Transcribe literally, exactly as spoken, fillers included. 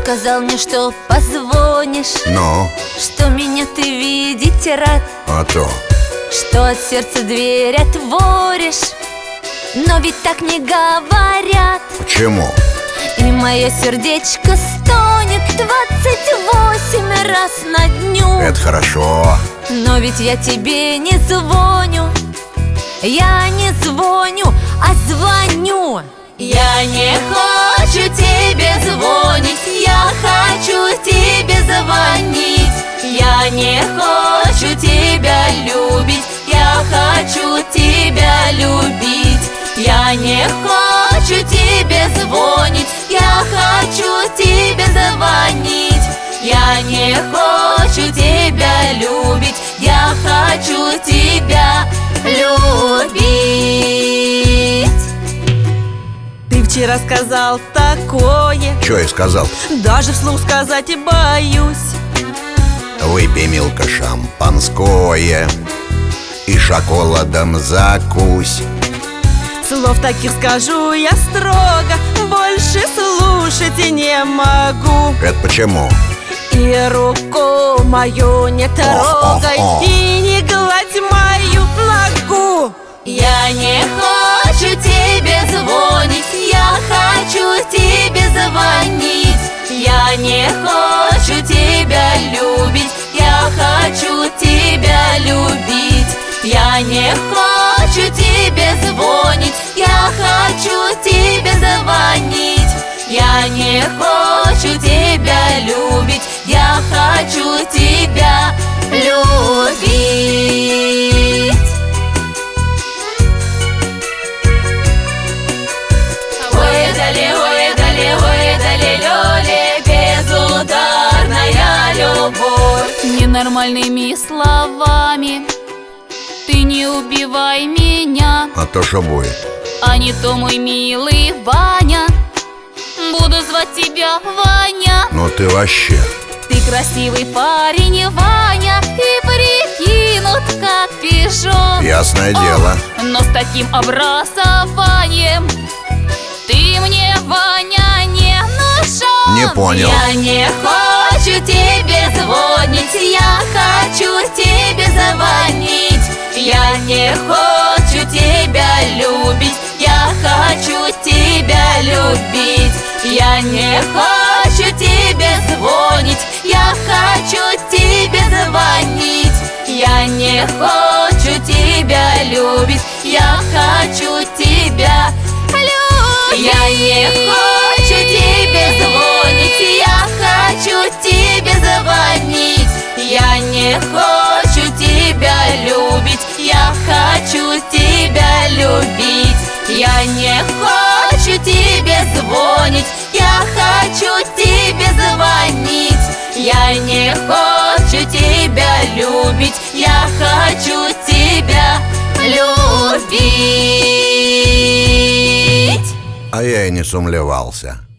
сказал мне, что позвонишь. Ну? Что меня ты видеть рад. А то. Что от сердца дверь отворишь. Но ведь так не говорят. Почему? И мое сердечко стонет двадцать восемь раз на дню. Это хорошо. Но ведь я тебе не звоню. Я не звоню, а звоню. Я не хочу тебе звонить, я хочу тебе звонить. Я не хочу тебя любить, я хочу тебя любить. Я не хочу тебе звонить, я хочу тебе звонить. Я не хочу тебя любить, я хочу тебя любить. Ты вчера сказал такое. Чё я сказал? Даже вслух сказать и боюсь. Выпей, Милка, шампанское и шоколадом закусь. Слов таких скажу я строго, больше слушать и не могу. Это почему? И руку мою не трогай, О, о, о. и не гладь мою ногу. Я не хочу тебе звонить, я хочу тебе звонить. Я не хочу тебя любить, я хочу тебя любить. Я не хочу тебе звонить, я хочу тебе звонить. Я не хочу тебя любить, я хочу тебя любить. Ой, дали, ой, дали, ой, дали, лёли, безударная любовь. Ненормальными словами ты не убивай меня. А то что будет? А не то, мой милый Ваня, буду звать тебя Ваня. Ну ты вообще. Ты красивый парень, Ваня, и прикинут, как пижон. Ясное О, дело. но с таким образованием ты мне, Ваня, не нужен. Не понял. Я не хочу тебе звонить, я хочу тебе звонить. Я не хочу тебя любить, я хочу тебя любить. Я не хочу тебе звонить, я хочу тебе звонить. Я не хочу тебя любить, я хочу тебя любить. Я не хочу тебе звонить, я хочу тебе звонить. Я не хочу тебя любить, я хочу тебя любить. Я не хочу тебе звонить, я хочу тебе звонить. Я не хочу тебя любить, я хочу тебя любить. А я и не сумлевался.